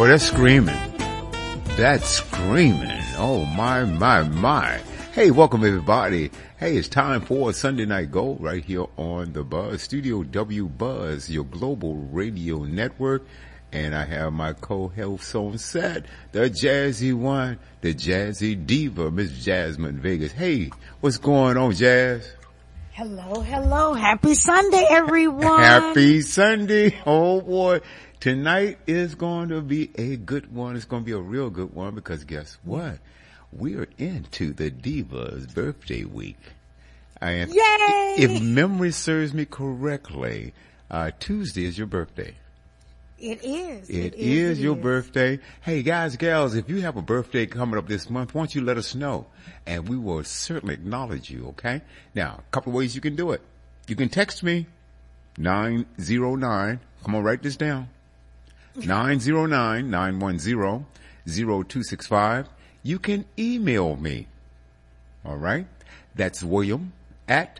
Oh, that's screaming. That's screaming. Oh, my, my, my. Hey, welcome everybody. Hey, it's time for Sunday Night Gold right here on the Buzz, Studio W Buzz, your global radio network. And I have my co-host on set, the jazzy one, the jazzy diva, Miss Jasmine Vegas. Hey, what's going on, Jazz? Hello, hello. Happy Sunday, everyone. Happy Sunday. Oh, boy. Tonight is going to be a good one. It's going to be a real good one because guess what? We're into the Diva's birthday week. And yay! If memory serves me correctly, Tuesday is your birthday. It is. It is your birthday. Hey, guys, gals, if you have a birthday coming up this month, why don't you let us know? And we will certainly acknowledge you, okay? Now, a couple of ways you can do it. You can text me, 909. Come on, write this down. 909-910-0265. You can email me. All right? That's William at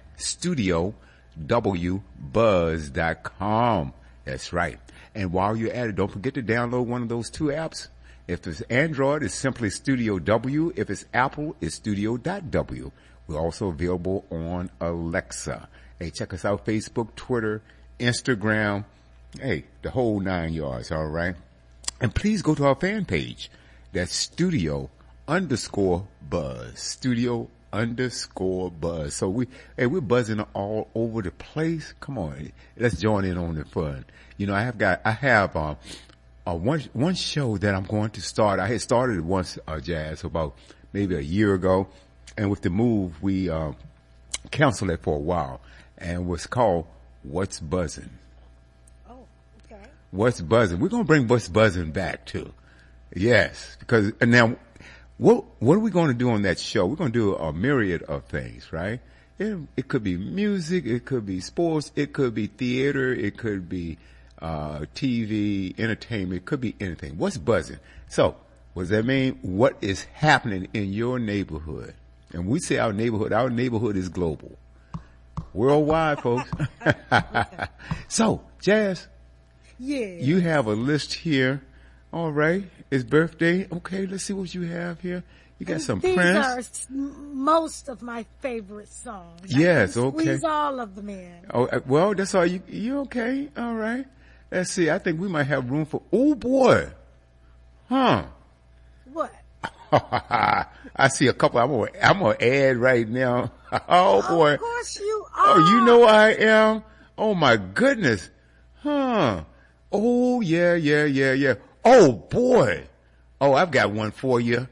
studiowbuzz.com. That's right. And while you're at it, don't forget to download one of those two apps. If it's Android, it's simply Studio W. If it's Apple, it's Studio.w. We're also available on Alexa. Hey, check us out, Facebook, Twitter, Instagram. Hey, the whole 9 yards, all right? And please go to our fan page. That's Studio_Buzz. Studio_Buzz. So we're buzzing all over the place. Come on, let's join in on the fun. You know, I have one show that I'm going to start. I had started it once, Jazz, about maybe a year ago. And with the move, we, canceled it for a while. And it was called What's Buzzing. Oh, okay. What's Buzzing. We're going to bring What's Buzzing back too. Yes. Because now, what are we going to do on that show? We're going to do a myriad of things, right? It could be music. It could be sports. It could be theater. It could be TV, entertainment. It could be anything. What's buzzing? So, what does that mean? What is happening in your neighborhood? And we say our neighborhood is global. Worldwide, folks. So, Jazz. Yeah. You have a list here. All right. It's birthday. Okay, let's see what you have here. You got some These Prince. Are most of my favorite songs. Yes, okay. Squeeze all of them in. Oh, well, that's all you okay? All right. Let's see. I think we might have room for, oh boy. Huh. What? I see a couple. I'm gonna add right now. Oh boy. Of course you are. Oh, you know I am. Oh my goodness. Huh. Oh yeah. Oh boy. Oh, I've got one for you.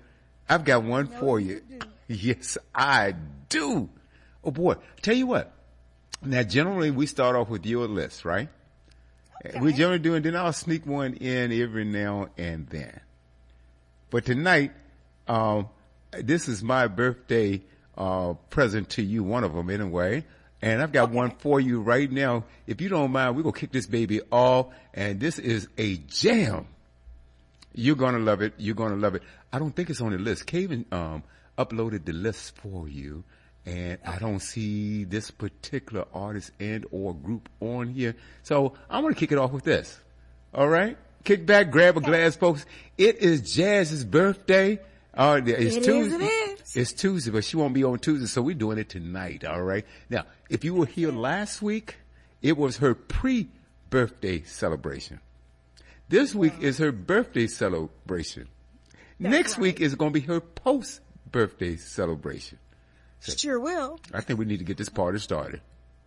Yes, I do. Oh boy. Tell you what. Now generally we start off with your list, right? Okay. We generally do, and then I'll sneak one in every now and then. But tonight, this is my birthday, present to you, one of them anyway. And I've got one for you right now. If you don't mind, we're going to kick this baby off. And this is a jam. You're going to love it. I don't think it's on the list. Kaven, uploaded the list for you. And I don't see this particular artist and or group on here. So I'm going to kick it off with this. All right? Kick back, grab a glass, folks. It is Jazz's birthday. It's Tuesday. It's Tuesday, but she won't be on Tuesday, so we're doing it tonight, all right? Now, if you were here last week, it was her pre-birthday celebration. This week is her birthday celebration. Next week is going to be her post-birthday celebration. So sure will. I think we need to get this party started.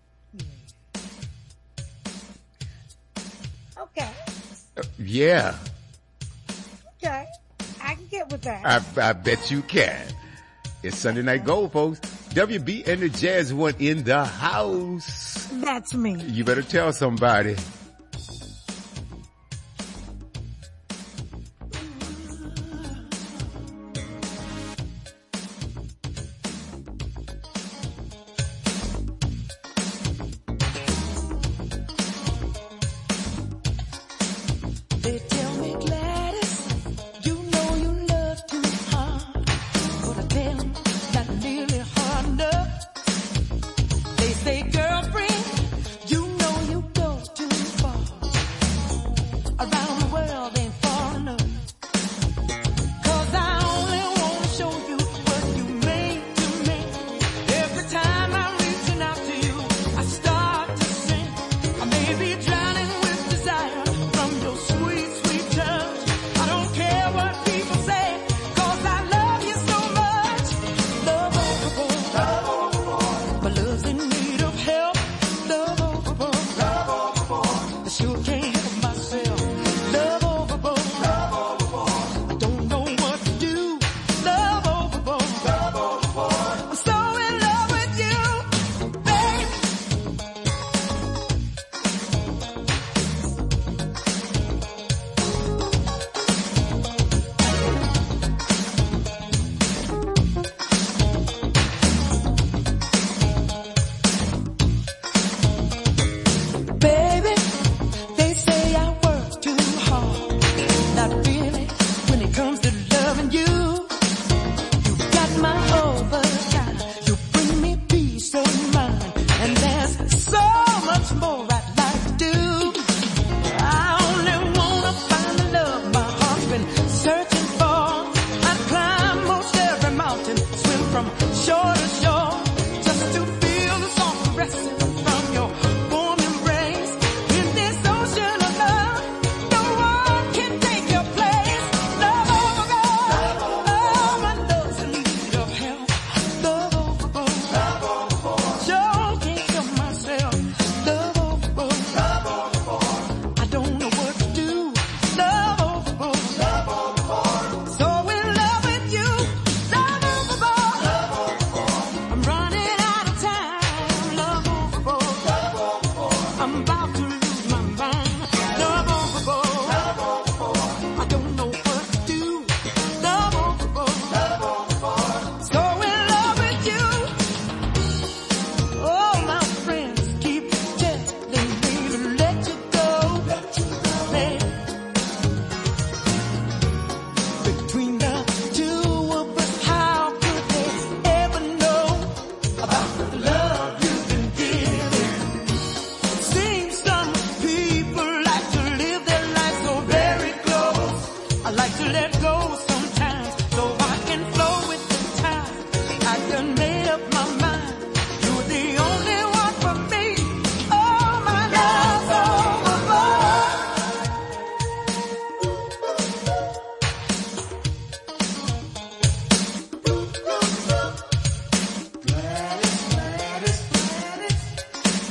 Okay. Yeah. Okay. I can get with that. I bet you can. It's Sunday Night Gold, folks. WB and the Jazz one in the house. That's me. You better tell somebody. They tell me, Gladys, you know you love too hard. But I tell them not nearly hard enough. They say, girlfriend, you know you go too far. Around the world ain't far enough.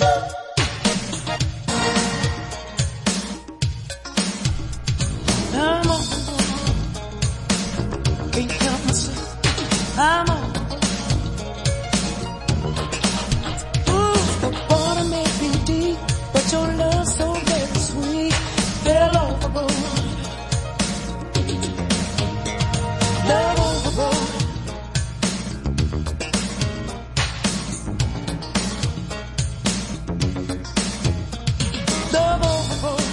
I'm on. Can't help myself. I'm on. Ooh, the water may be deep, but your love so very sweet. Fell overboard. Love overboard. Love overboard.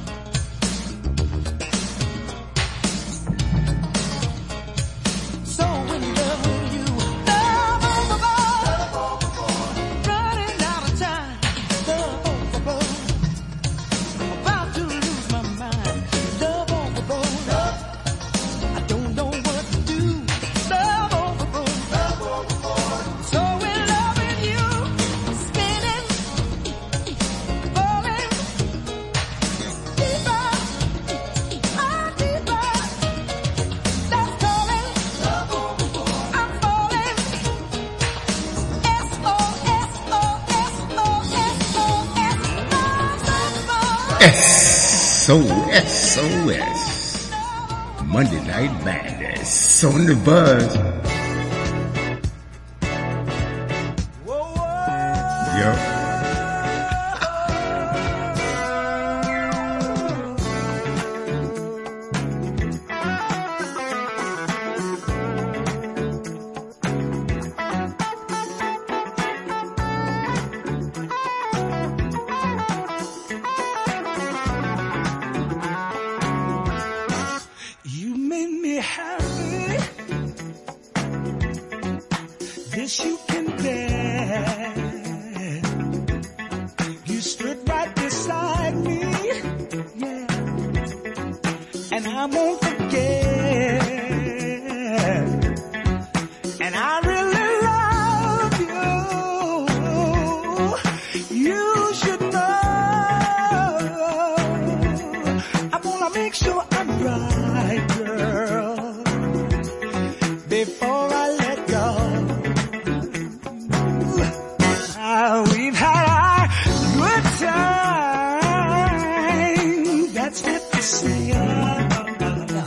So in love with you. Love overboard. Running out of time. Love overboard. About to lose my mind. Love overboard. I don't know what to do. Love overboard. So in love with you. Spinning. Falling. Deeper. Ah, deeper. That's calling. I'm falling. SOS. Monday Night Madness on the buzz. Yep. You made me happy. This you can bear. You stood right beside me. Yeah. And I won't forget. And I really love you. You should know. I wanna make sure I'm right, girl, before I let go. We've had our good time. That's what they say.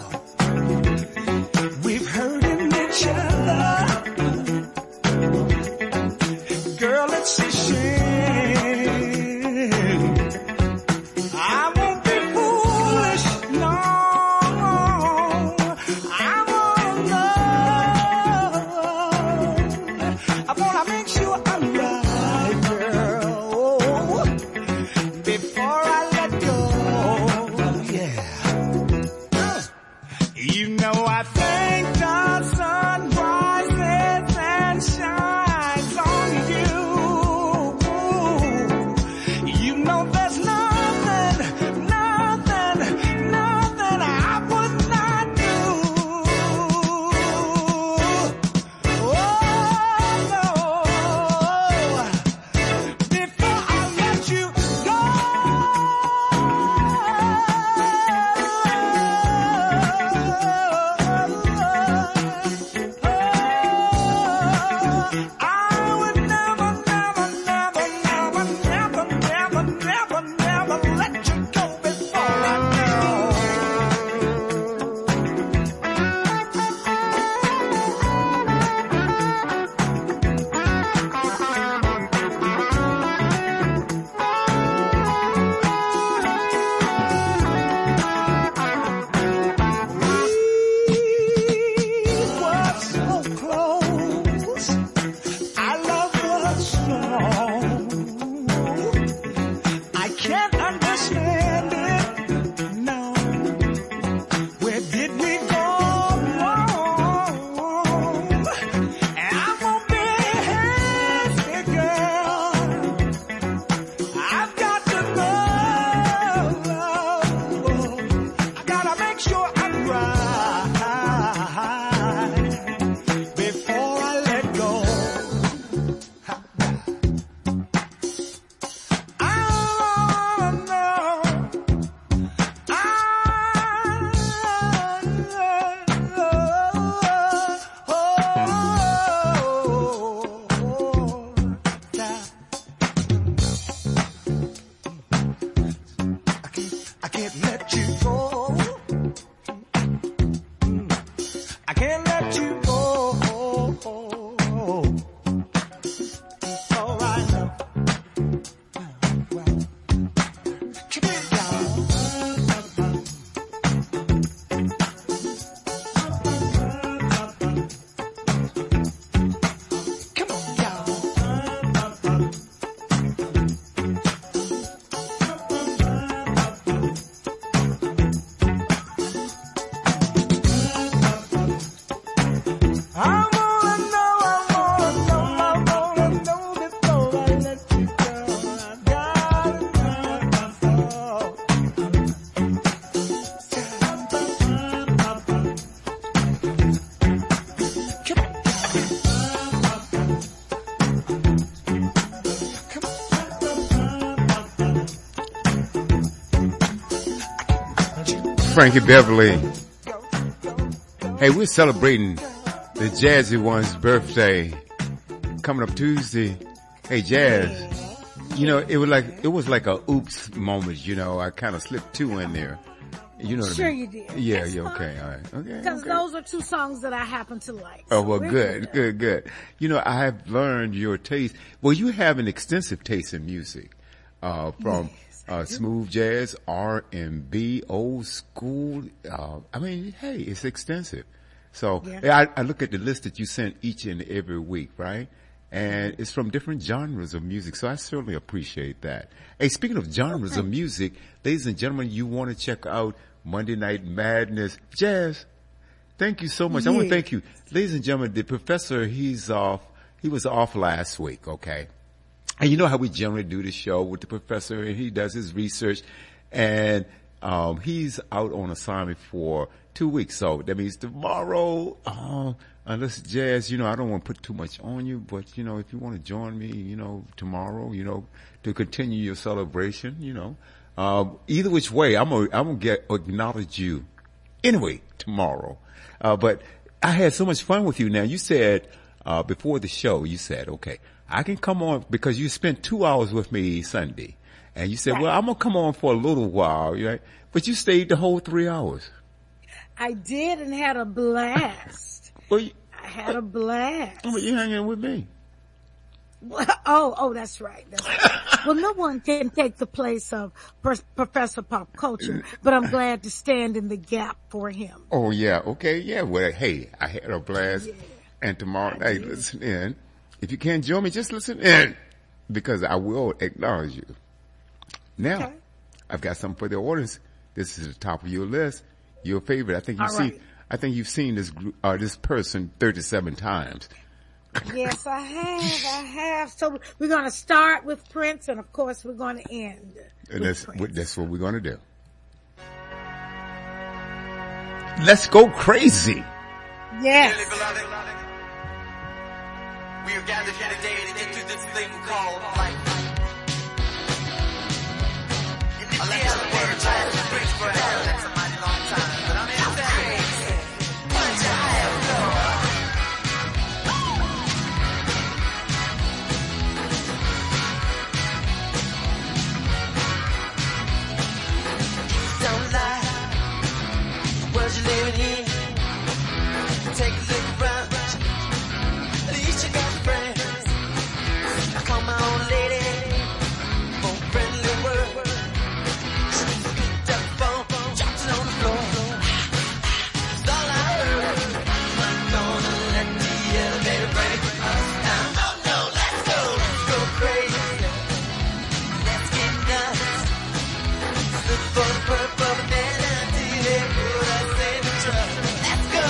Frankie Beverly. Hey, we're celebrating the Jazzy One's birthday coming up Tuesday. Hey, Jazz. You know, it was like a oops moment, you know. I kind of slipped two in there. You know what Sure I mean? you did. Yeah, That's yeah, fine. okay, all right. Okay. Because okay. those are two songs that I happen to like. Oh, So well, we're good, good, good. You know, I have learned your taste. Well, you have an extensive taste in music, from, smooth jazz, R&B, old school. I mean, hey, it's extensive. So Yeah. I look at the list that you send each and every week, right? And it's from different genres of music. So I certainly appreciate that. Hey, speaking of genres of music, ladies and gentlemen, you want to check out Monday Night Madness. Jazz, thank you so much. I want to Yeah. thank you. Ladies and gentlemen, the professor, he's off. He was off last week, okay? And you know how we generally do the show with the professor, and he does his research, and he's out on assignment for 2 weeks. So that means tomorrow, unless Jazz, you know, I don't want to put too much on you, but you know, if you want to join me, you know, tomorrow, you know, to continue your celebration, you know, either which way, I'm gonna acknowledge you anyway tomorrow. But I had so much fun with you. Now you said, before the show, you said, okay, I can come on because you spent 2 hours with me Sunday. And you said, Right. well, I'm going to come on for a little while, right? But you stayed the whole 3 hours. I did and had a blast. Well, I had a blast. you hanging with me. Oh, that's right. That's right. Well, no one can take the place of Professor Pop Culture, but I'm glad to stand in the gap for him. Oh, yeah. Okay. Yeah. Well, hey, I had a blast. And tomorrow night, listen in. If you can't join me, just listen in because I will acknowledge you. Now, Okay. I've got something for the audience. This is the top of your list. Your favorite. I think you've seen this person 37 times. Yes, I have. So we're going to start with Prince, and of course we're going to end And with Prince. that's what we're going to do. Let's go crazy. Yes. Dearly beloved, we are gathered here today to get through this thing called life. Unless the word lasts and preach forever, that's a mighty long time. But I'm here to say, one time, don't lie, the world you're living in. Take a look around. At least you got friends. I call my old lady for a friendly word. She picked up the phone, dropped it on the floor. It's all I heard. I'm gonna let the elevator break us down. No, let's go crazy. Let's get nuts. Look for the purple banana until they put us in the truck. Let's go.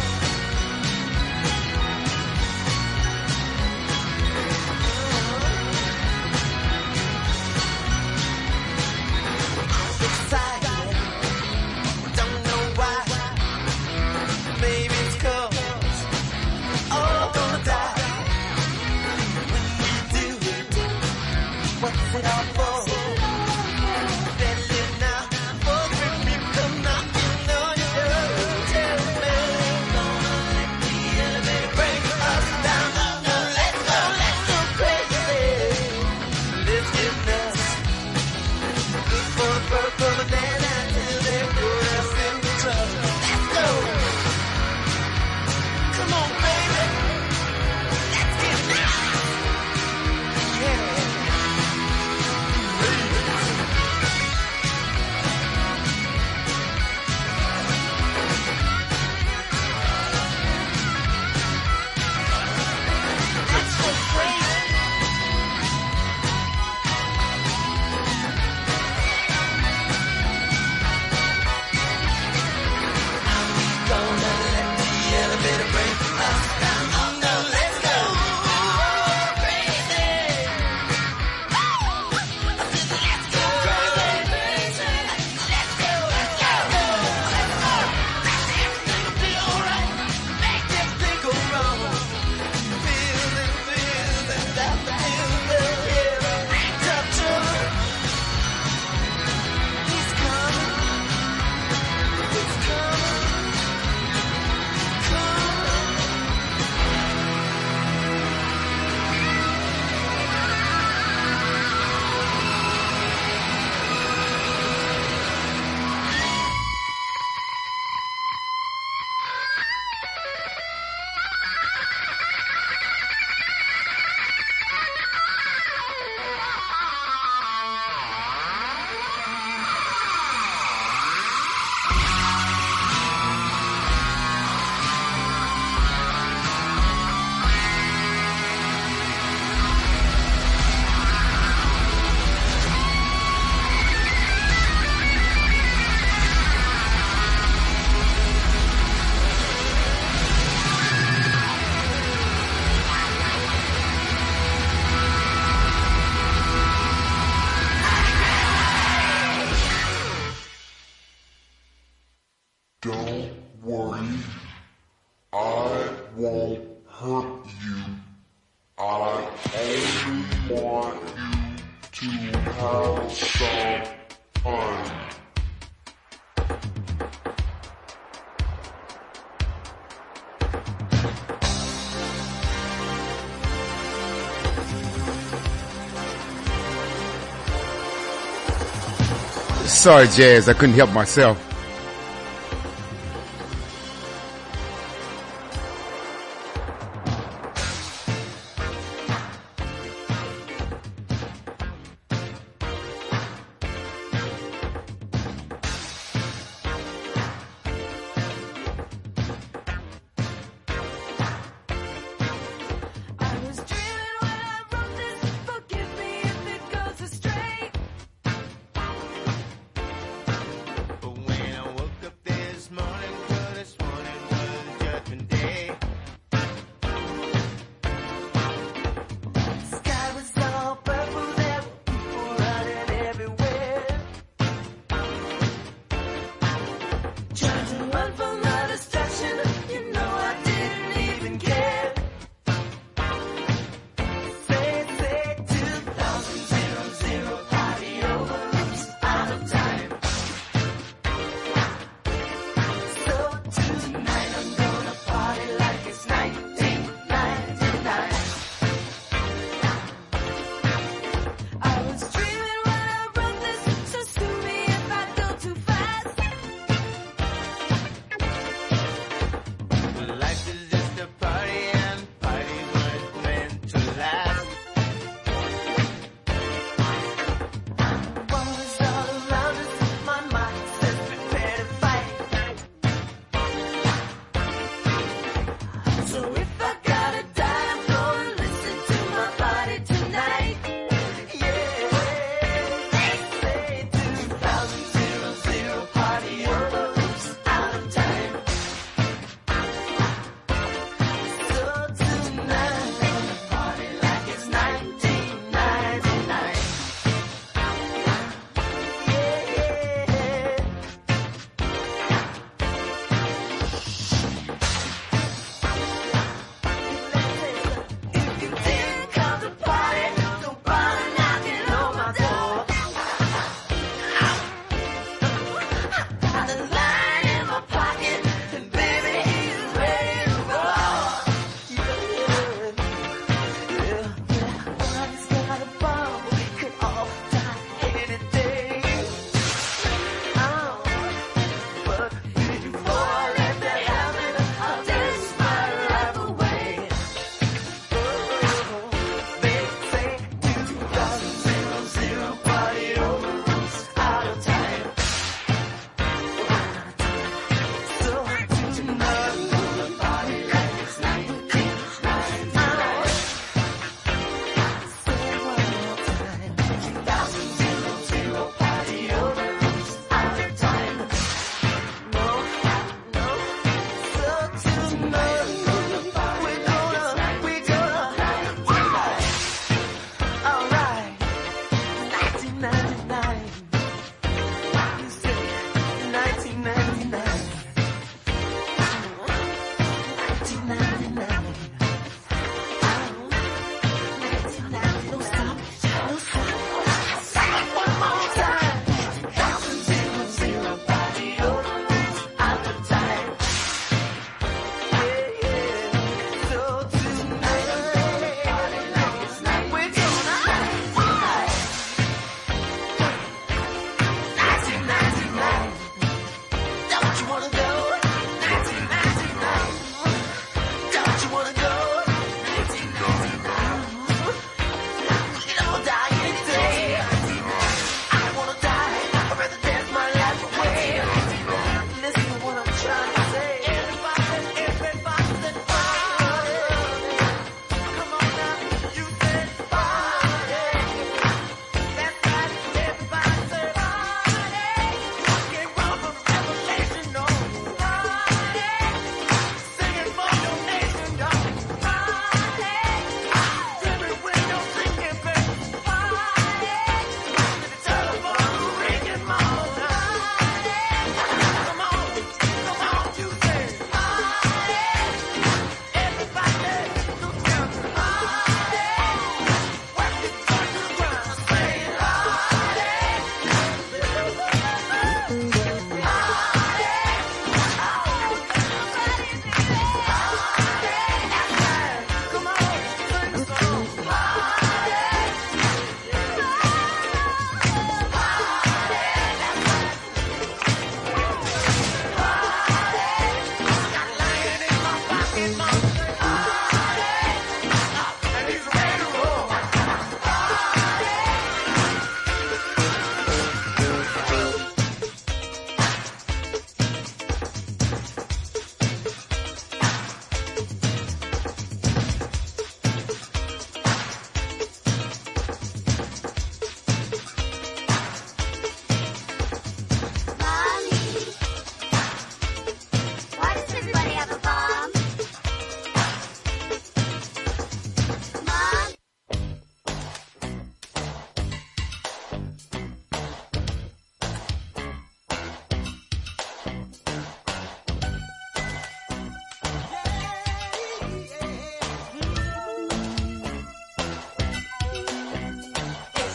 Excited, don't know why. Maybe it's 'cause all gonna die. When we do, what's it all for? Better live now, before the review come knocking on your door. Tell me, gonna let the elevator break us down. No, let's go crazy. Let's get nuts. Look for the purple banana till they put us in trouble. Let's go. Come on, baby. Let's get nuts. Yeah. won't hurt you. I only want you to have some fun. Sorry, Jazz, I couldn't help myself. I was dreaming when I wrote this. Forgive me if it goes astray. But when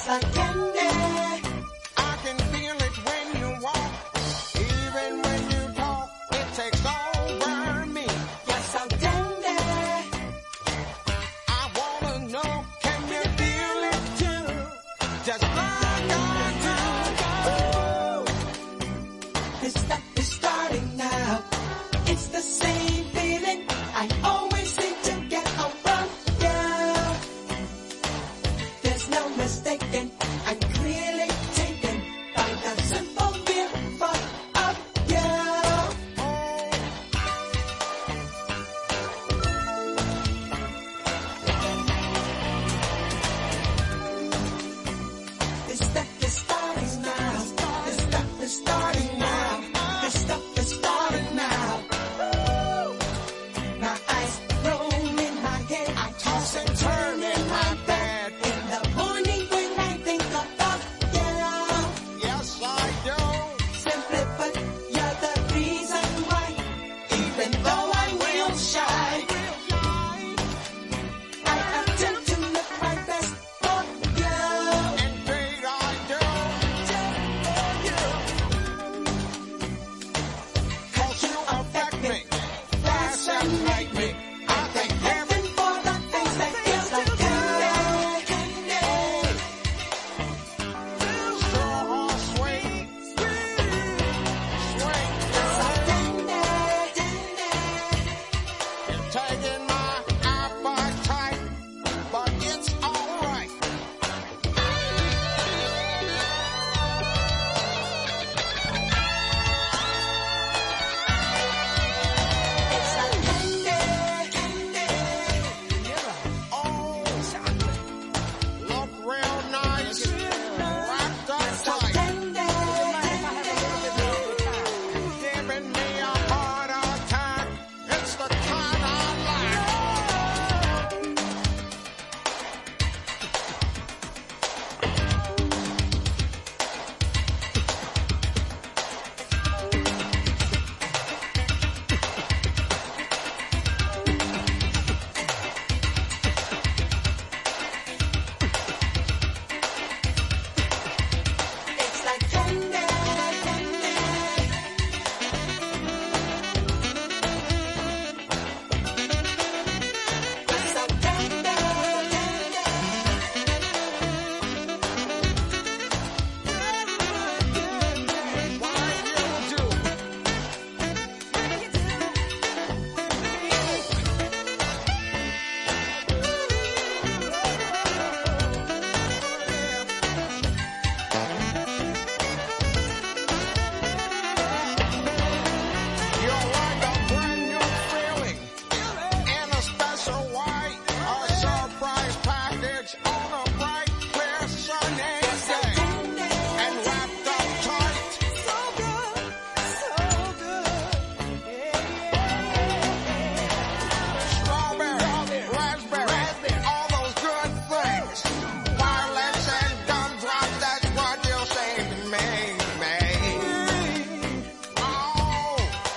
like candy. I can feel it when you walk, even when you talk. It takes over me. You're so dandy. I wanna know, can you feel it too? Just like I do. This stuff is starting now. It's the same feeling I always seem to get around you. There's no mistaking, I'm clearly taken by the simple mere thought of you. This stuff is starting now. This stuff is starting now. This stuff is starting now. My eyes roll in my head. I toss and turn in my bed. In the morning when I think about you. Yes, I do. Simply put, you're the reason why. Even though I'm real shy, I attempt to look my best for you. Indeed, I do. Cause you affect me, fascinate me. I thank heaven For the things that feels like candy. so sweet, sweet girl. You're taking my appetite, but it's alright. It's like candy. Oh, look real nice, wrapped up tight, giving me a heart attack. It's the kind I like. It's like candy. It's like candy. Why you do? You're like a brand new feeling in a special way. A surprise package on a bright, clear, sunny day. And wrapped up tight. Strawberry, raspberry, all those good things. Violets and gumdrops, that's what you say to me. Oh,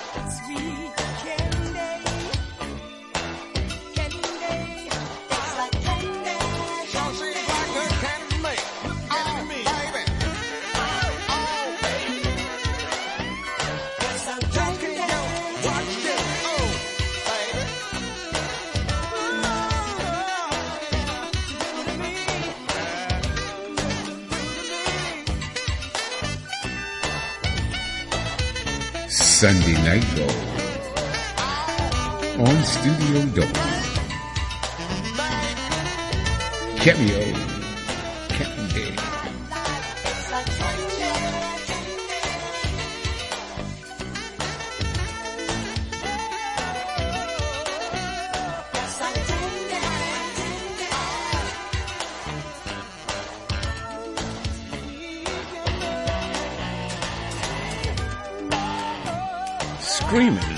It's like candy. so seems like good candy to me. Oh, baby. Oh, It's so just can candy. you watch this? Oh, baby. Sunday Night Gold on Studio Double. Cameo Candy. It's like candy. It's like candy. Screaming.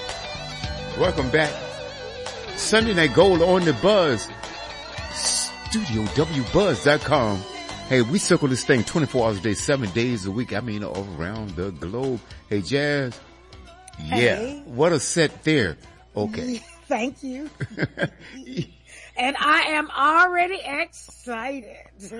Welcome back. Sunday Night Gold on the Buzz. StudioWBuzz.com. Hey, we circle this thing 24 hours a day, 7 days a week. I mean, around the globe. Hey, Jazz. Yeah. Hey. What a set there. Okay. Thank you. And I am already excited.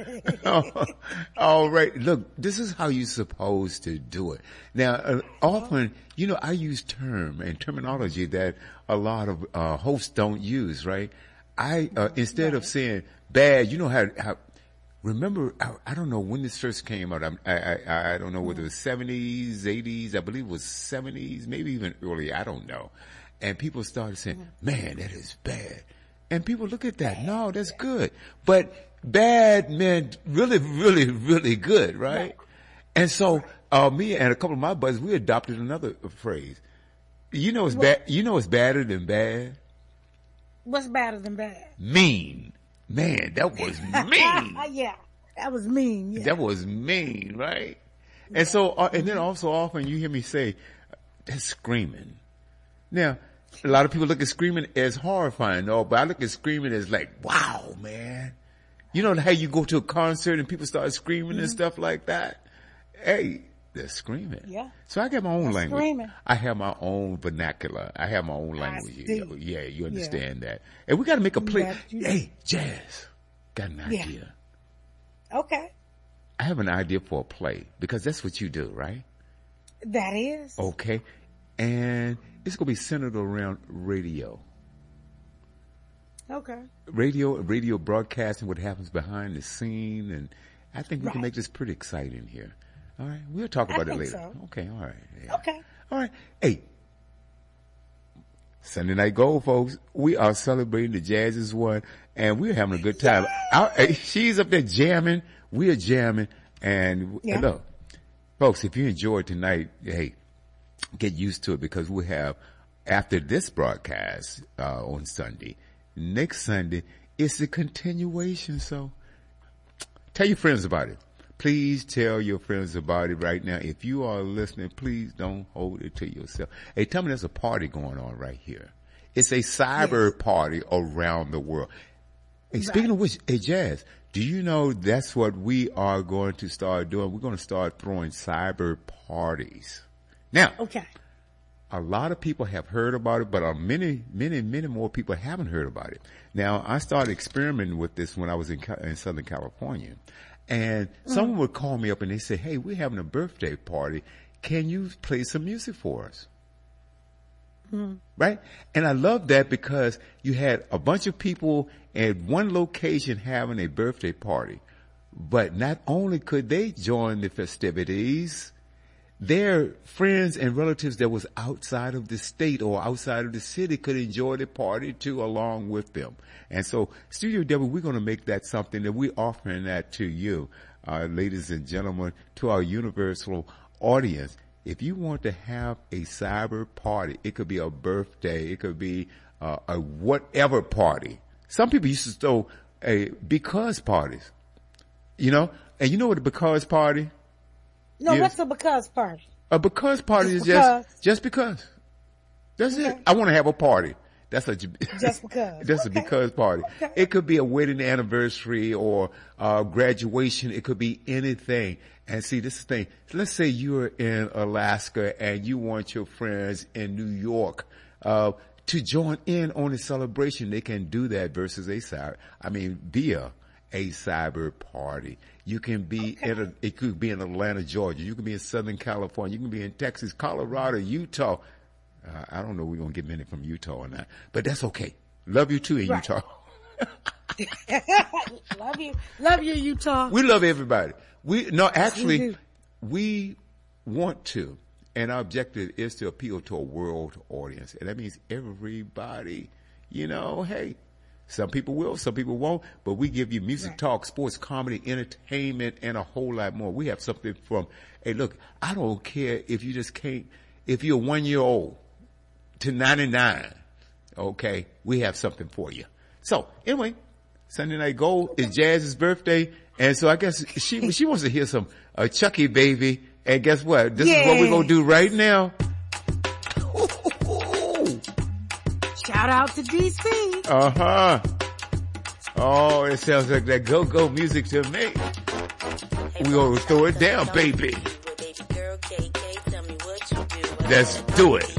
All right. Look, this is how you're supposed to do it. Now, often, I use term and terminology that a lot of hosts don't use, right? Instead of saying bad, how remember, I don't know when this first came out. I don't know whether it was 70s, 80s. I believe it was 70s, maybe even earlier. I don't know. And people started saying, man, that is bad. And people look at that. No, that's good. But bad meant really, really, really good, right? And so, me and a couple of my buddies, we adopted another phrase. It's bad. It's badder than bad. What's better than bad? Mean. Man, that was mean. Yeah, that was mean. Yeah. That was mean, right? And so, and then also often you hear me say, that's screaming. Now, a lot of people look at screaming as horrifying, but I look at screaming as like, wow, man. You know how you go to a concert and people start screaming and stuff like that? Hey, they're screaming. Yeah. So I got my own language. Screaming. I have my own vernacular. I have my own language. see. Yeah, you understand that. And we got to make a play. That you do. Hey, Jazz, got an Yeah. idea. Okay. I have an idea for a play because that's what you do, right? That is. Okay. And it's going to be centered around radio. Okay. Radio broadcasting, what happens behind the scene. And I think we can Right. make this pretty exciting here. All right. We'll talk about it think later. so. Okay. All right. Yeah. Okay. All right. Hey, Sunday Night Gold, folks. We are celebrating the Jazz's one, and we're having a good time. She's up there jamming. We're jamming. And Yeah. look, folks, if you enjoyed tonight, hey, get used to it because we have, after this broadcast on Sunday, next Sunday, it's a continuation. So tell your friends about it. Please tell your friends about it right now. If you are listening, please don't hold it to yourself. Hey, tell me there's a party going on right here. It's a cyber party around the world. Hey, speaking of which, hey, Jazz, do you know that's what we are going to start doing? We're going to start throwing cyber parties. Now, Okay. a lot of people have heard about it, but many more people haven't heard about it. Now, I started experimenting with this when I was in Southern California. And someone would call me up and they say, hey, we're having a birthday party. Can you play some music for us? Right? And I love that because you had a bunch of people at one location having a birthday party. But not only could they join the festivities, their friends and relatives that was outside of the state or outside of the city could enjoy the party too along with them. And so, Studio W, we're going to make that something that we're offering that to you, ladies and gentlemen, to our universal audience. If you want to have a cyber party, it could be a birthday, it could be a whatever party. Some people used to throw a because parties, and you know what a because party? No, Yes. what's a because party? A because party Just is just because. That's Okay. it. I want to have a party. That's a Just because. That's Okay. a because party. Okay. It could be a wedding anniversary or graduation. It could be anything. And see, this is the thing. Let's say you're in Alaska and you want your friends in New York to join in on the celebration. They can do that versus via a cyber party. You can be it could be in Atlanta, Georgia. You can be in Southern California. You can be in Texas, Colorado, Utah. I don't know if we're going to get many from Utah or not, but that's okay. Love you too in Right. Utah. Love you, Utah. We love everybody. We do. we want to, and our objective is to appeal to a world audience. And that means everybody, hey, some people will, some people won't, but we give you music, Right. talk, sports, comedy, entertainment, and a whole lot more. We have something from, hey, look, I don't care if you just can't, if you're 1 year old to 99, okay, we have something for you. So anyway, Sunday Night Gold is Jazz's birthday. And so I guess she wants to hear some Chucky Baby. And guess what? This is what we're going to do right now. Shout out to DC. Uh-huh. Oh, it sounds like that go-go music to me. We gonna throw it down, baby. Let's do it.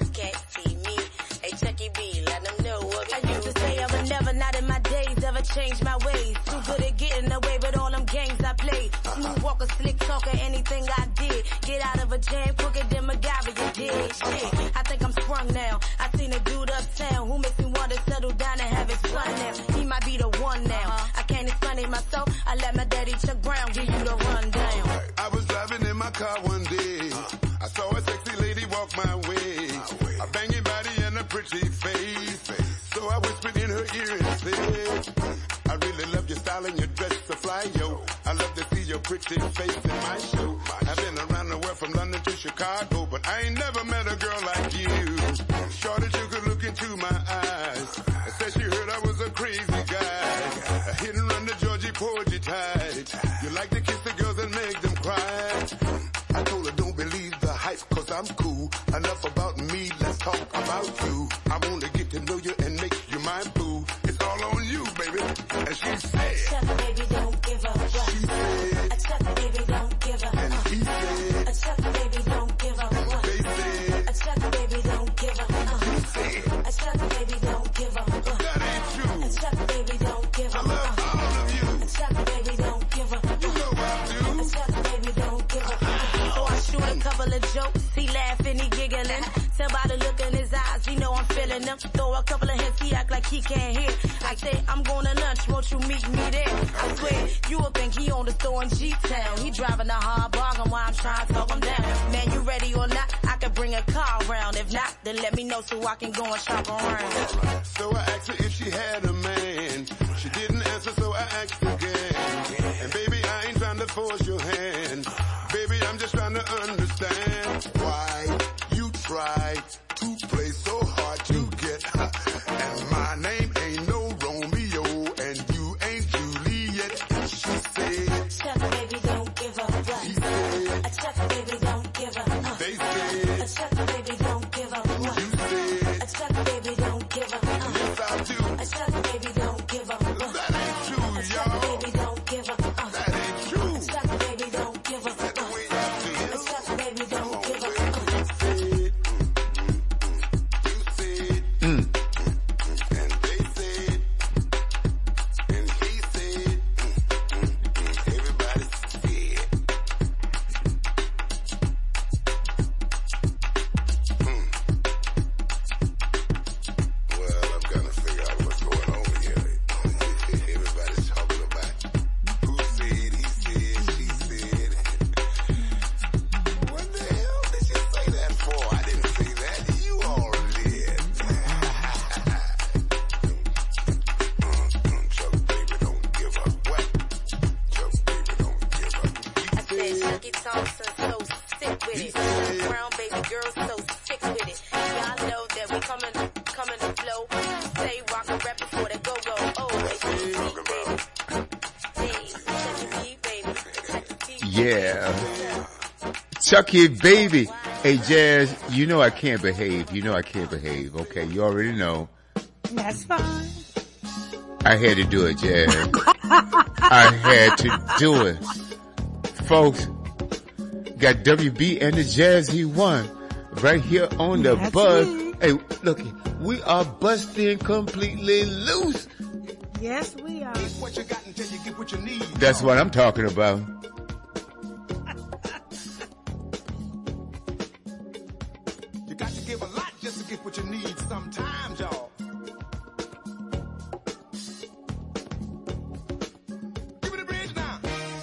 Not in my days, ever change my ways. Too good at getting away with all them games I played. Smooth walker, slick talker, anything I did. Get out of a jam quicker than MacGyver you did. Shit, I think I'm sprung now. I seen a dude uptown who makes me want to settle down and have it fun now. He might be the one now. I can't explain it myself. I let my daddy Chuck Brown give you the rundown. I was driving in my car one day. I saw a sexy lady walk my way. A banging body and a pretty face. So I whispered in her ear and said, I really love your style and your dress so fly, yo. I love to see your pretty face in my show. I've been around the world from London to Chicago, but I ain't never met a girl like you. Shorty, you could look into my eyes. Said she heard I was a crazy guy. A hit and run to Georgie Porgy tight. You like to kiss the girls and make them cry. I told her don't believe the hype cause I'm cool. Enough about me, let's talk about you. I wanna get to know you and make you my boo. It's all on you, baby. And she said, Chuck, baby, don't give up. she said, Chuck, baby, don't give up. and he said, Chuck, baby, don't give up. they said, Chuck, baby, don't give up. you said, Chuck, baby, don't give up. that ain't true. Chuck, baby, don't give I up. love all of you. Chuck, baby, don't give up. You know I do. Chuck, baby, don't give up. So I shoot a couple of jokes. He laughing, he giggling. Tell by the look in his eyes, he know I'm feeling them. Throw a couple of hints, he act like he can't hear. I say, I'm going to lunch, won't you meet me there? I swear, you would think he on the store in G-Town. He driving a hard bargain while I'm trying to talk him down. Man, you ready or not? I could bring a car around. If not, then let me know so I can go and shop around. So I asked her if she had a man. She didn't answer, so I asked again. And baby, I ain't trying to force your hand. Baby, I'm just trying to understand why you try to play so hard to get. And my name ain't no Romeo, and you ain't Juliet. She said, Chuck, baby, don't give up. he said, Chuck, baby, don't give up. they said, Chuck, baby, don't give up. you said, Chuck, baby, don't give up. yes I do. Chuck, baby, don't give up. That ain't true, y'all. Baby, don't give up. That ain't true. Chuck, baby, don't give up. The way I feel. Chuck, baby, don't give up. And they said, and he said, everybody said. Well, I'm gonna figure out what's going on here. Everybody's talking about who said, he said, she said. What the hell did you say that for? I didn't say that. You all did. Chuck, baby, don't give up. What? Chuck, baby, don't give up. I said Chucky Thompson, so sick with it. Brown baby girl, so sick with it. Y'all know that we coming to flow. Say rock and rap before they go. Oh, Yeah. Chucky, baby. Hey, Jazz, you know I can't behave. You know I can't behave. Okay, you already know. That's fine. I had to do it, Jazz. I had to do it. Folks, got WB and the Jazz he won right here on the That's buzz. it. Hey, look, we are busting completely loose. Yes, we are. What you got until you get what you need. That's what I'm talking about. You got to give a lot just to get what you need sometimes, y'all. Give me the bridge now.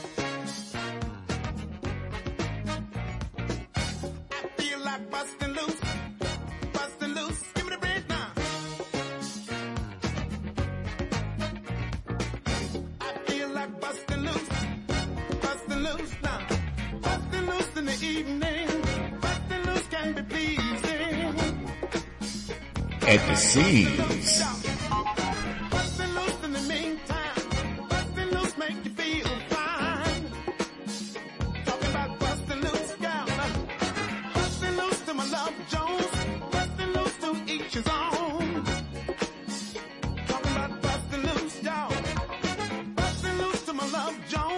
I feel like busting loose. Busting loose. Give me the bridge now. I feel like busting loose. Busting loose now. Busting loose in the evening. Busting loose can be pleasing. At the seas. Busting loose in the meantime. Busting loose make you feel fine. Talking about busting loose, girl. Busting loose to my love Jones. Busting loose to each his own. Talking about busting loose, y'all.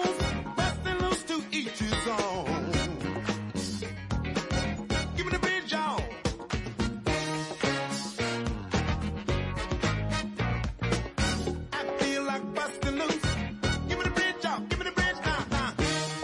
busting loose to each his own. Give me the bridge, y'all. I feel like busting loose. Give me the bridge, y'all. Give me the bridge, now, now.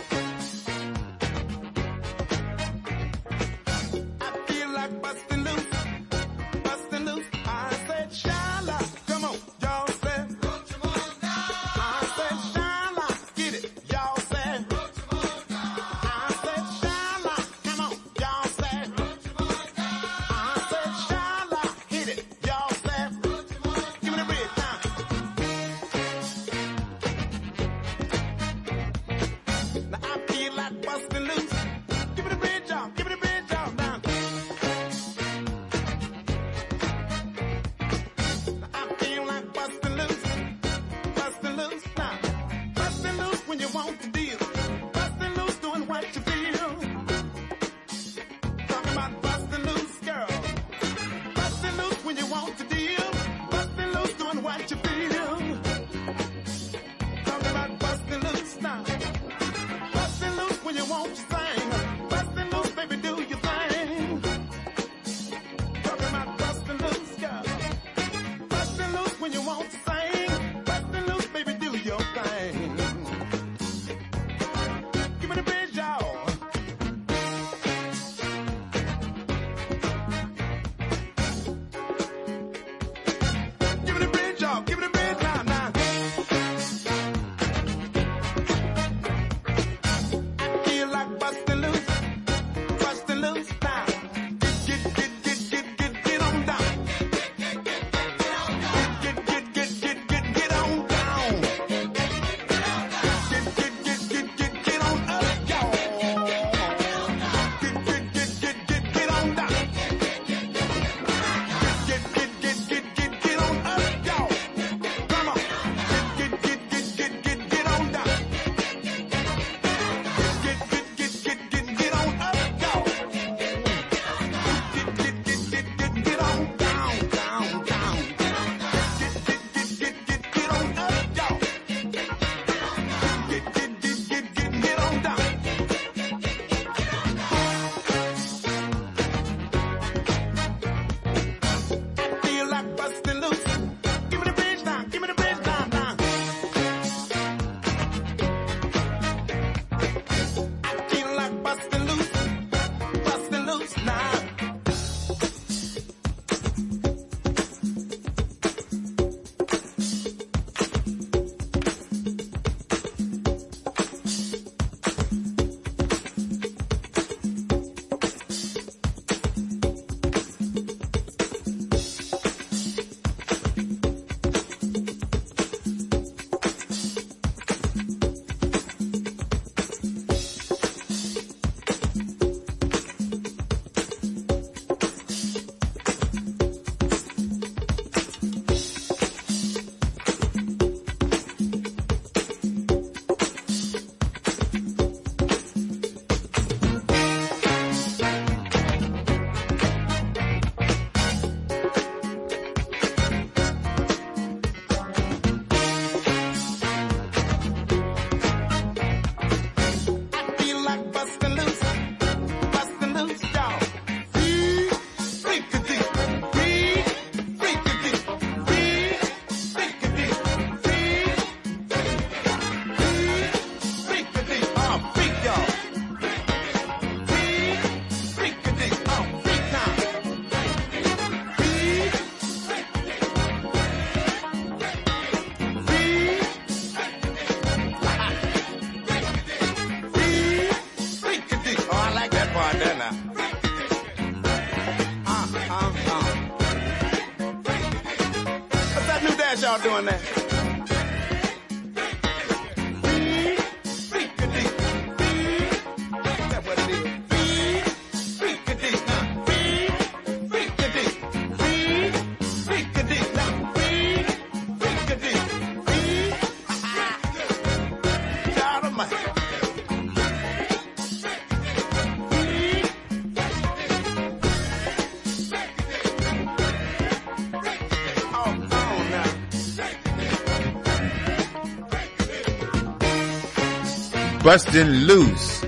I feel like busting loose, busting loose. I said, Shala, come on, y'all said. I said, Shala, get it, y'all said. I said, Shala, come on, y'all said. I said, Shala, hit it, y'all said. Give me the bridge now. Now I feel like busting loose. Give me the bridge, y'all. Give me the bridge, y'all now. Now I feel like busting loose now. Busting loose when you want to deal. Busting loose doing what you feel. Talking about busting loose, girl. Busting loose when you want to deal. Busting loose doing what you feel. Talking about busting loose now. Busting loose when you want to sing. Busting loose, baby, do your thing. Talking about busting loose, girl. Busting loose when you want to sing. Busting loose, baby, do your thing. Give me the bridge, y'all. Give me the bridge, y'all. Give me the bridge now, now. I feel like busting loose now. Get on down. Get on down. Get on up, y'all. Get on down. Get on up, y'all. Come on. Get on down. Get on up, y'all. Get on down, down, down. Get on up, y'all. Get on down. I feel like busting loose. Give me the bridge now. Give me the bridge now, now. I feel like busting loose now. I feel like busting loose, y'all. Freak-a-dee, freak-a-dee, freak-a-dee, freak-a-dee, freak, y'all. Freak-a-dee, freak now. Freak-a-dee. Oh, I like that part there now. What's that new dance y'all doing there? Freak-a-dee. Is that what it is? Freak-a-dee. Freak-a-dee. Freak-a-dee. Freak-a-dee. God almighty. Oh, now. Bustin' Loose.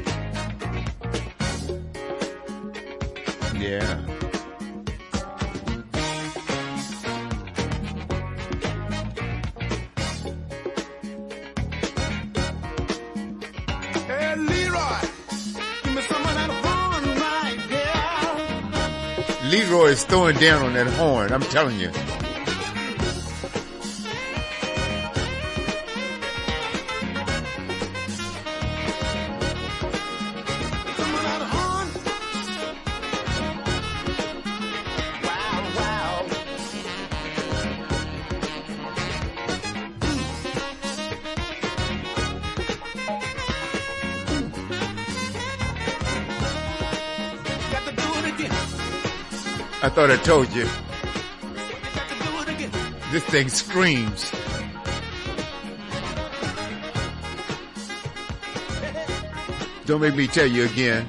Yeah. Hey, Leroy, give me some of that horn right there. Leroy is throwing down on that horn, I'm telling you. Some of that horn. Wow, wow. Got to do it again. I thought I told you, Got to do it again. this thing screams. Don't make me tell you again.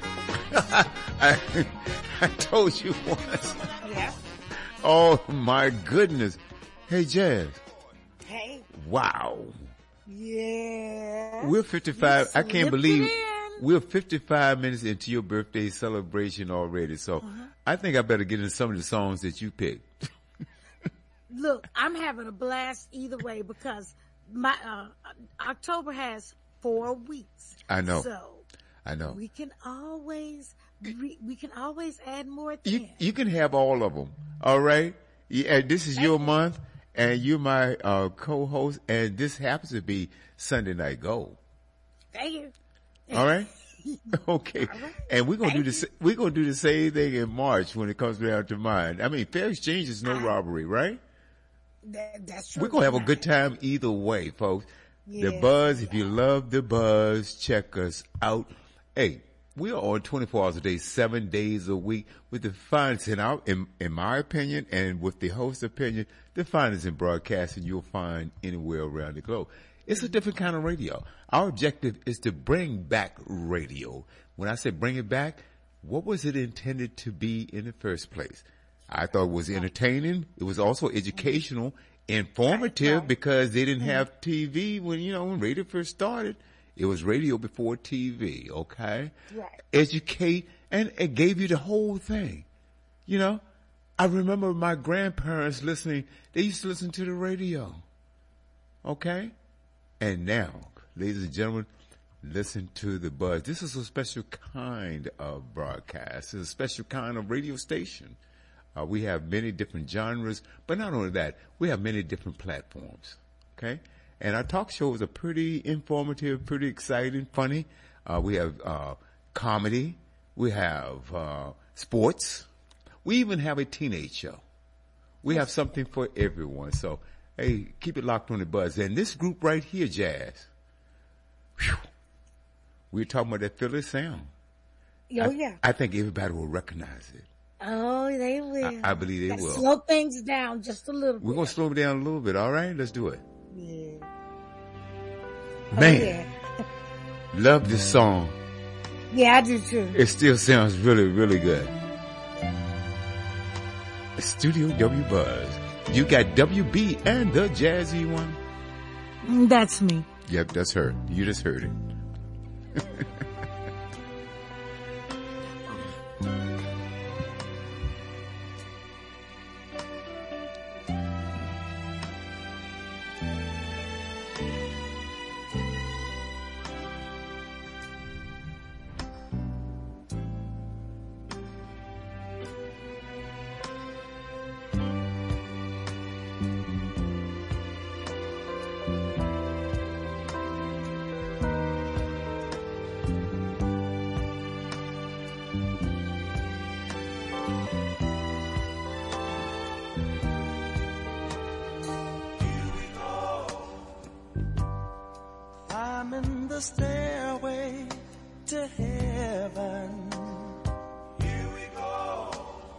I, I told you once. Yeah. Oh my goodness. Hey Jazz. Hey. Wow. Yeah. We're 55. I can't Slipped believe it in. we're 55 minutes into your birthday celebration already. So I think I better get into some of the songs that you picked. Look, I'm having a blast either way because my October has 4 weeks. I know. So I know. we can always add more at the You, end. you can have all of them. All right. Yeah, this is your month and you're my co-host and this happens to be Sunday Night Gold. Thank you. All right. Okay. And we're going to do this. We're going to do the same thing in March when it comes down to mine. I mean, fair exchange is no robbery, right? That's true. We're going to have a good time either way, folks. The Yes, Buzz, if you love the Buzz, check us out. Hey, we are on 24 hours a day, 7 days a week with the finest in my opinion, and with the host's opinion, the finest in broadcasting you'll find anywhere around the globe. It's a different kind of radio. Our objective is to bring back radio. When I say bring it back, what was it intended to be in the first place? I thought it was entertaining. It was also educational, informative, because they didn't have TV when radio first started. It was radio before TV, okay? Right. Educate, and it gave you the whole thing. I remember my grandparents listening. They used to listen to the radio, okay? And now, ladies and gentlemen, listen to the Buzz. This is a special kind of broadcast. It's a special kind of radio station. We have many different genres, but not only that, we have many different platforms, okay? And our talk shows are pretty informative, pretty exciting, funny. We have comedy. We have sports. We even have a teenage show. We have something for everyone. So, hey, keep it locked on the Buzz. And this group right here, Jazz, whew, we're talking about that Philly sound. Oh, yeah. I think everybody will recognize it. Oh, they will. I believe they Gotta will. slow things down just a little We're bit. going to slow it down a little bit, all right? Let's do it. Yeah. Man, Oh, yeah. love this song. Yeah, I do too. It still sounds really, really good. Studio W Buzz. You got WB and the jazzy one? That's me. Yep, that's her. You just heard it. Climbing the stairway to heaven. Here we go.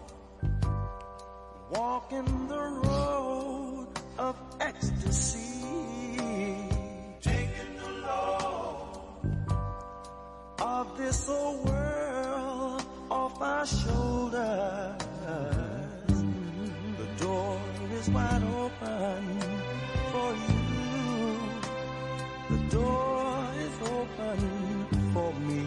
Walking the road of ecstasy. Taking the load of this old world off our shoulders. The door is wide open for you. The door is open for me.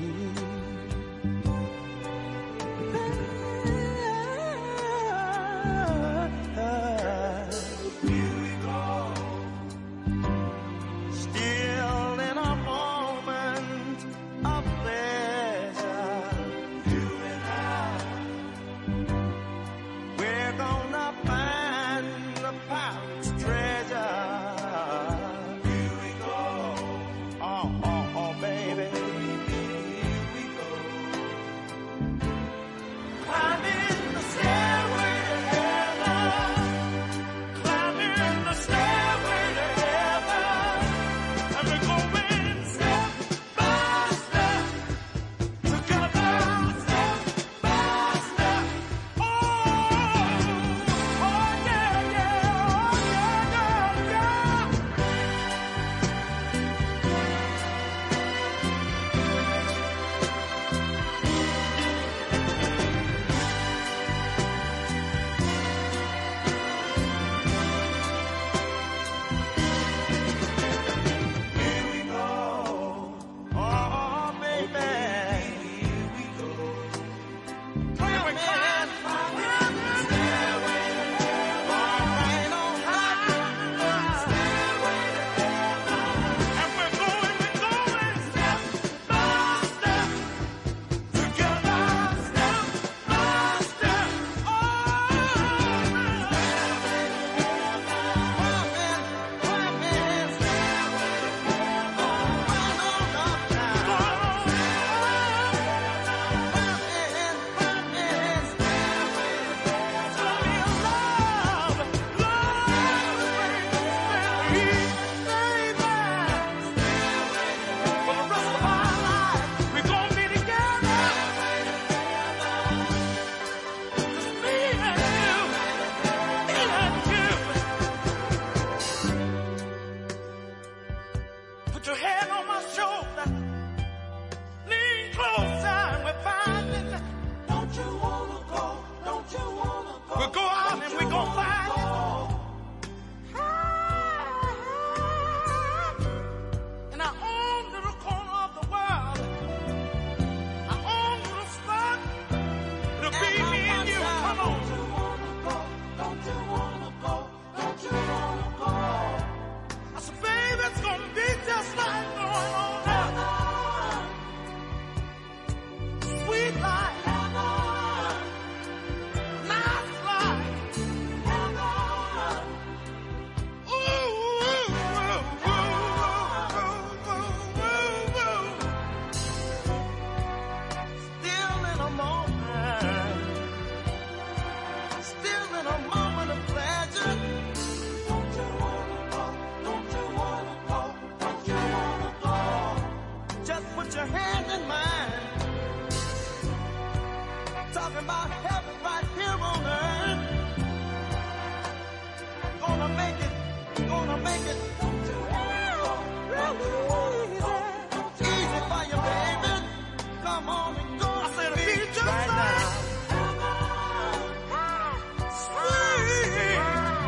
Here we go. Still in a moment of pleasure. You and we're gonna find the pirate's treasure. Here we go. Oh, oh, oh, baby. Here we go. Climbing the stairway to heaven. Climbing the stairway to heaven. And we're going step by step. Together, step by step. Oh, yeah, yeah, oh, yeah, yeah, yeah. Here we go. Oh, baby. Here we go. Here we can. Stairway to heaven. Right on high. Stairway to heaven. And we're going step by step. Together, step by step. Oh, put your hand on my shoulder, lean closer, and we're finding. Don't you wanna go? Don't you wanna go? We'll go out and we're gonna find it. In our own little corner of the world, our own little spot, it'll be me and you. Come on. Don't you wanna go? Don't you wanna go? I said, baby, it's gonna be just like going on heaven. Sweet like heaven. Nice like heaven. Ooh, ooh, ooh, ooh, ooh, ooh, ooh. Still in a moment. Still in a moment of pleasure. Don't you wanna go? Don't you wanna go? Don't you wanna go? Just put your hand in mine. Talking about heaven right here on earth. Gonna make it. Gonna make it. Don't you wanna go? Don't you wanna go? Easy for you, baby. Come on and go. I said, be just right now. Sweet.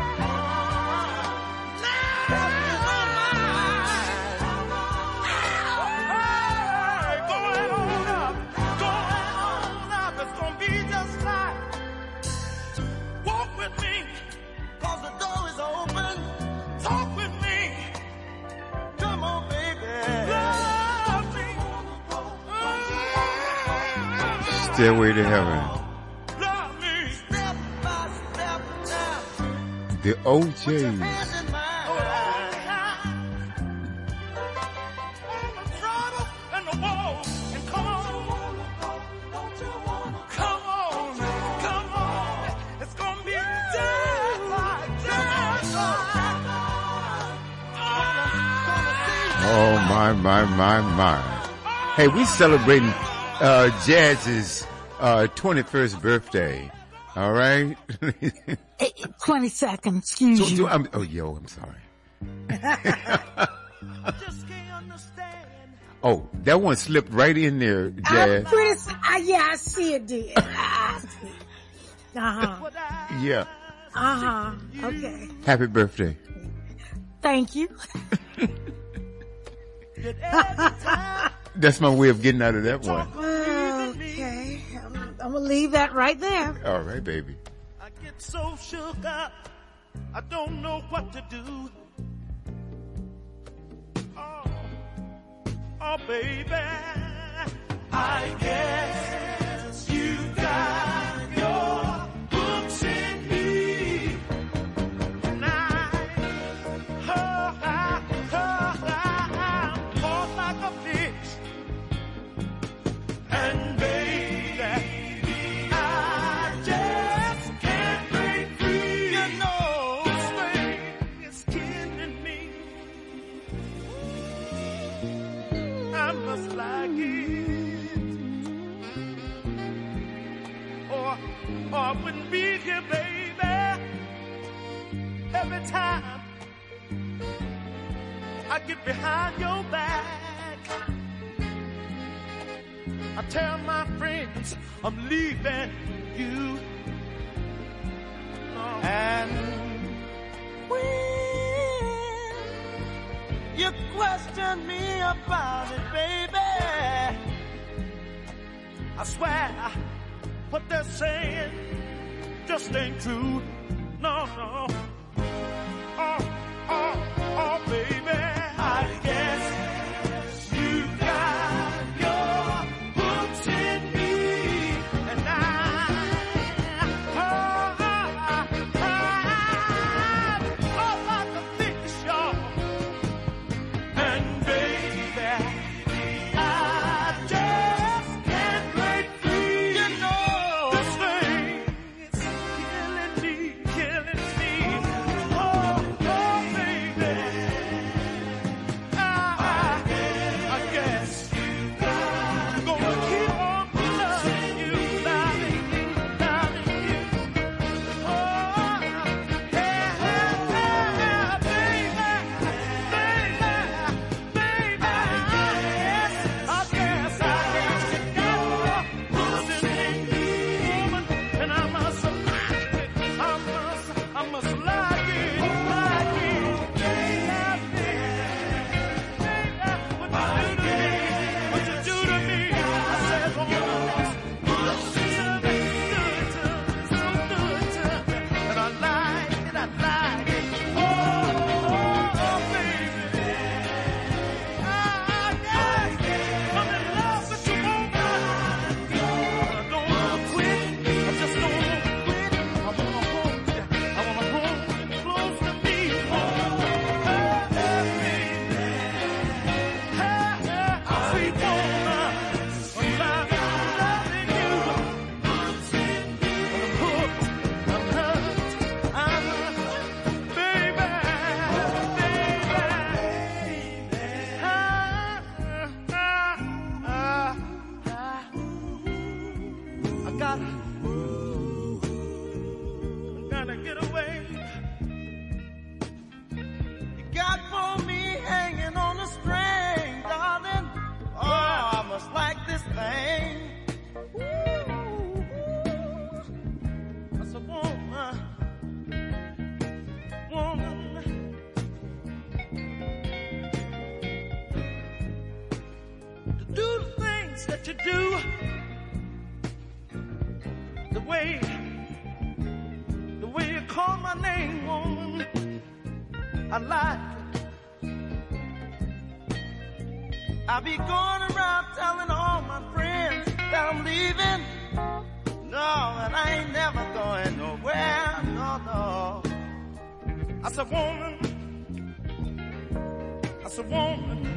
Going on up. It's gonna be just like. Walk with me, 'cause the door is open. Talk with me. Come on, baby. Love me. Stairway to Heaven. Love me. Step by step now. The Put your OJs. hand in mine. All the trouble and the woe. And come on. Come on. Come on. It's gonna be just like. Oh, my. Hey, we celebrating Jazz's 21st birthday. All right? 20 seconds, excuse you. I'm sorry. Just can't understand. Oh, that one slipped right in there, Jazz. Yeah, I see it did. I see it. Uh-huh. Yeah. Uh-huh. Okay. Happy birthday. Thank you. That every time That's my way of getting out of that one. Okay. I'm gonna leave that right there. All right, baby. I get so shook up, I don't know what to do. Oh, baby, I guess you got your hooks in me. And I'm caught like a fish. And baby, I just can't break free. You know, this thing is killing me. I must like it, or I wouldn't be here, baby. Every time I get behind your back, I tell my friends I'm leaving you, and when you question me about it, baby, I swear what they're saying just ain't true. No, no. Oh, baby, I guess you got your hooks in me, and I'm like a fish, y'all. And baby, I just can't break free. You know, this thing is killing me. Oh, baby, I guess I'm gonna keep on loving you, loving you. Oh, yeah, baby, I guess you got your hooks in me, woman, and I must like it, what you do to me, I said, oh, so good to me, and I like it, oh, baby, I'm in love with you, woman, I don't wanna quit, I just don't wanna quit, I wanna hold you close to me, oh, baby, sweet woman, I'm loving you, I'm hooked, I'm hurt, baby, I gotta get away. You got for me hanging on a string, darling. Oh, I must like this thing. I said, woman, to do the things that you do, the way you call my name, woman, I like it. I be going around telling all my friends that I'm leaving. No, and I ain't never going nowhere, no. I said, woman,